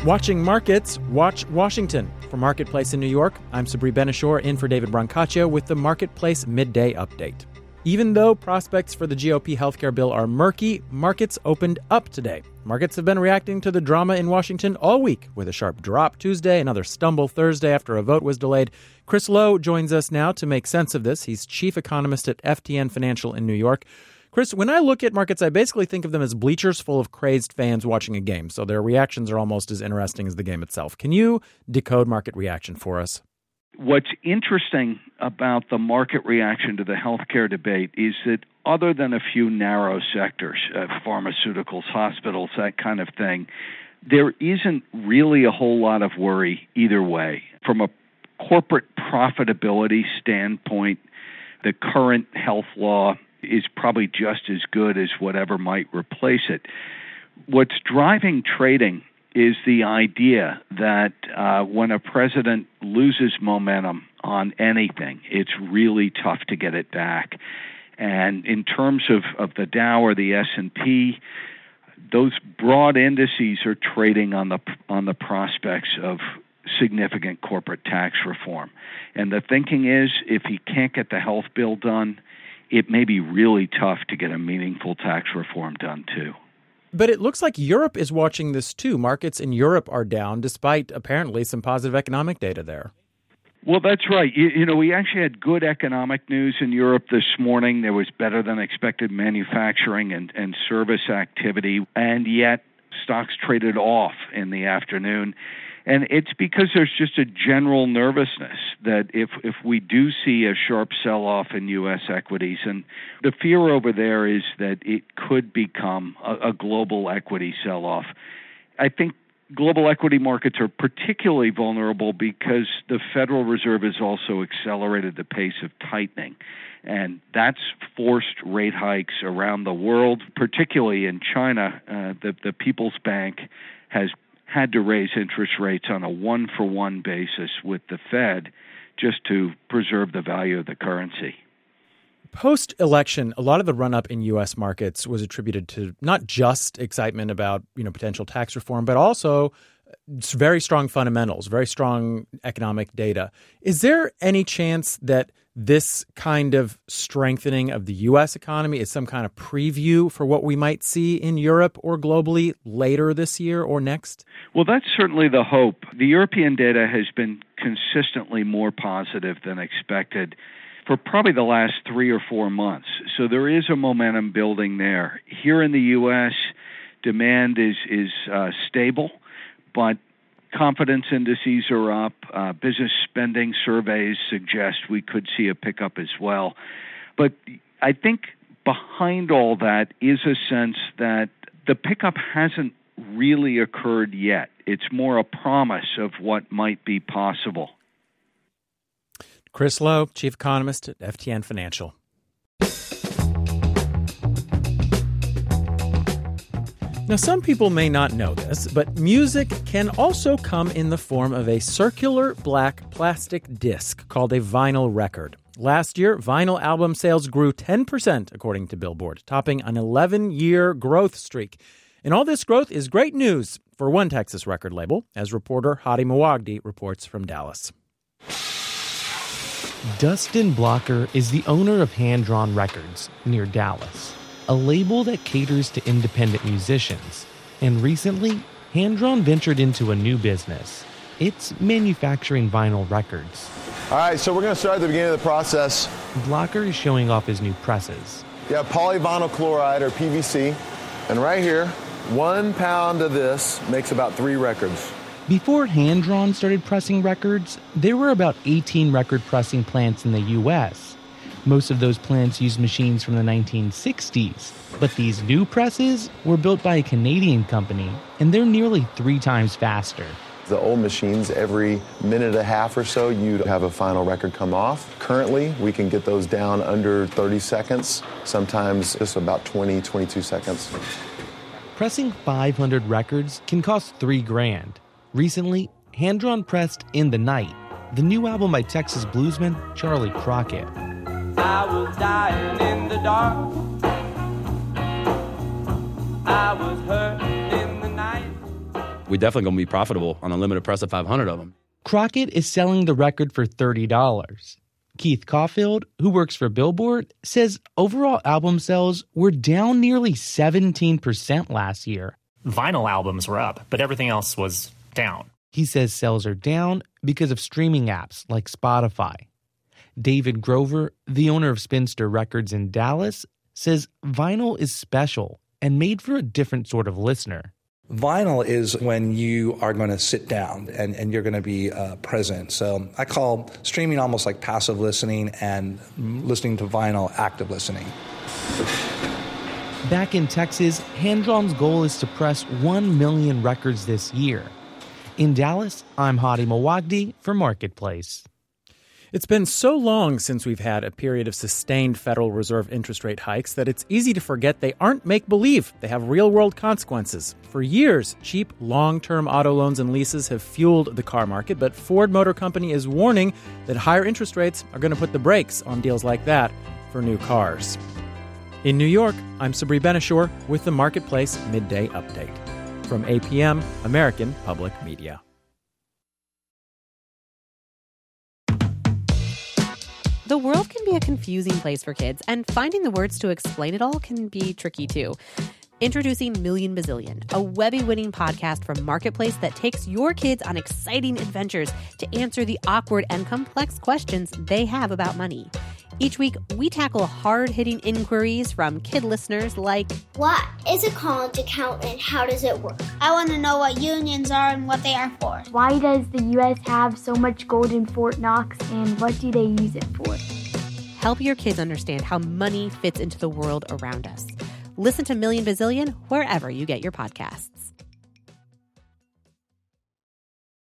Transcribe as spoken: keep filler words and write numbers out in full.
Watching markets, watch Washington. For Marketplace in New York, I'm Sabri Ben-Achour in for David Brancaccio with the Marketplace Midday Update. Even though prospects for the G O P healthcare bill are murky, markets opened up today. Markets have been reacting to the drama in Washington all week, with a sharp drop Tuesday, another stumble Thursday after a vote was delayed. Chris Lowe joins us now to make sense of this. He's chief economist at F T N Financial in New York. Chris, when I look at markets, I basically think of them as bleachers full of crazed fans watching a game, so their reactions are almost as interesting as the game itself. Can you decode market reaction for us? What's interesting about the market reaction to the healthcare debate is that other than a few narrow sectors, uh, pharmaceuticals, hospitals, that kind of thing, there isn't really a whole lot of worry either way. From a corporate profitability standpoint, the current health law is probably just as good as whatever might replace it. What's driving trading is the idea that uh, when a president loses momentum on anything, it's really tough to get it back. And in terms of, of the Dow or the S and P, those broad indices are trading on the on the prospects of significant corporate tax reform. And the thinking is, if he can't get the health bill done, it may be really tough to get a meaningful tax reform done, too. But it looks like Europe is watching this, too. Markets in Europe are down, despite apparently some positive economic data there. Well, that's right. You, you know, we actually had good economic news in Europe this morning. There was better than expected manufacturing and, and service activity, and yet stocks traded off in the afternoon. And it's because there's just a general nervousness that if if we do see a sharp sell-off in U S equities, and the fear over there is that it could become a, a global equity sell-off. I think global equity markets are particularly vulnerable because the Federal Reserve has also accelerated the pace of tightening. And that's forced rate hikes around the world, particularly in China. Uh, the, the People's Bank has had to raise interest rates on a one-for-one basis with the Fed just to preserve the value of the currency. Post-election, a lot of the run-up in U S markets was attributed to not just excitement about, you know, potential tax reform, but also very strong fundamentals, very strong economic data. Is there any chance that this kind of strengthening of the U S economy is some kind of preview for what we might see in Europe or globally later this year or next? Well, that's certainly the hope. The European data has been consistently more positive than expected for probably the last three or four months. So there is a momentum building there. Here in the U S, demand is, is uh, stable, but confidence indices are up. Uh, business spending surveys suggest we could see a pickup as well. But I think behind all that is a sense that the pickup hasn't really occurred yet. It's more a promise of what might be possible. Chris Lowe, chief economist at F T N Financial. Now, some people may not know this, but music can also come in the form of a circular black plastic disc called a vinyl record. Last year, vinyl album sales grew ten percent, according to Billboard, topping an eleven-year growth streak. And all this growth is great news for one Texas record label, as reporter Hadi Mawagdi reports from Dallas. Dustin Blocker is the owner of Hand Drawn Records near Dallas, a label that caters to independent musicians. And recently, Hand Drawn ventured into a new business. It's manufacturing vinyl records. All right, so we're going to start at the beginning of the process. Blocker is showing off his new presses. You have polyvinyl chloride, or P V C, and right here, one pound of this makes about three records. Before Hand Drawn started pressing records, there were about eighteen record pressing plants in the U S. Most of those plants used machines from the nineteen sixties, but these new presses were built by a Canadian company, and they're nearly three times faster. The old machines, every minute and a half or so, you'd have a final record come off. Currently, we can get those down under thirty seconds, sometimes just about twenty, twenty-two seconds. Pressing five hundred records can cost three grand. Recently, Hand Drawn pressed In the Night, the new album by Texas bluesman Charlie Crockett. I was dying in the dark. I was hurt in the night. we definitely going to be profitable on a limited press of five hundred of them. Crockett is selling the record for thirty dollars. Keith Caulfield, who works for Billboard, says overall album sales were down nearly seventeen percent last year. Vinyl albums were up, but everything else was down. He says sales are down because of streaming apps like Spotify. David Grover, the owner of Spinster Records in Dallas, says vinyl is special and made for a different sort of listener. Vinyl is when you are going to sit down and, and you're going to be uh, present. So I call streaming almost like passive listening and listening to vinyl active listening. Back in Texas, Hand Drum's goal is to press one million records this year. In Dallas, I'm Hadi Mawagdi for Marketplace. It's been so long since we've had a period of sustained Federal Reserve interest rate hikes that it's easy to forget they aren't make-believe. They have real-world consequences. For years, cheap, long-term auto loans and leases have fueled the car market, but Ford Motor Company is warning that higher interest rates are going to put the brakes on deals like that for new cars. In New York, I'm Sabri Benishore with the Marketplace Midday Update. From A P M, American Public Media. The world can be a confusing place for kids, and finding the words to explain it all can be tricky too. Introducing Million Bazillion, a Webby-winning podcast from Marketplace that takes your kids on exciting adventures to answer the awkward and complex questions they have about money. Each week, we tackle hard-hitting inquiries from kid listeners like, what is a college account and how does it work? I want to know what unions are and what they are for. Why does the U S have so much gold in Fort Knox and what do they use it for? Help your kids understand how money fits into the world around us. Listen to Million Bazillion wherever you get your podcasts.